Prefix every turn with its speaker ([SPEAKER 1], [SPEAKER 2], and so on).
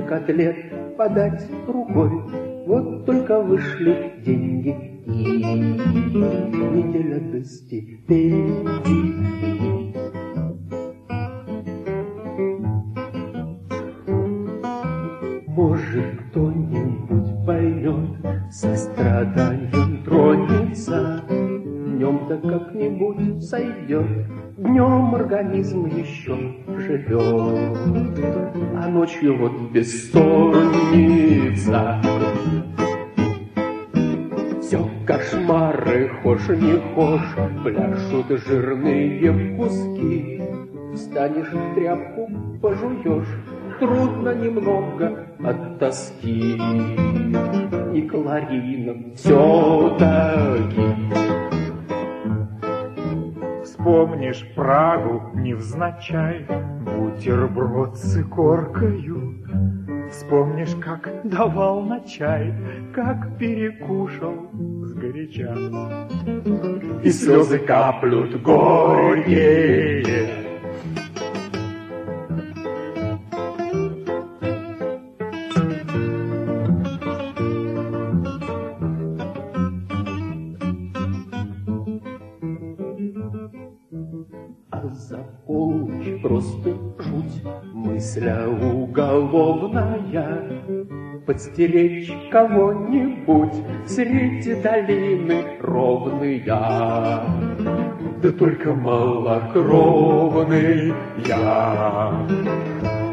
[SPEAKER 1] котлет подать рукой. Вот только вышли деньги, и неделя до стипендий. Может, кто-нибудь поймет, состраданием тронется, днем да как-нибудь сойдет, днем организм еще живет, а ночью вот бессонница. Все кошмары, хошь не хошь, пляшут жирные куски. Встанешь, тряпку пожуешь, трудно немного от тоски. И Кларина все-таки.
[SPEAKER 2] Вспомнишь Прагу невзначай, бутерброд с икоркою. Вспомнишь, как давал на чай, как перекушал сгоряча.
[SPEAKER 1] И слезы каплют горькие. За полночь просто жуть, мысля уголовная, подстеречь кого-нибудь среди долины ровная. Да только малокровный я.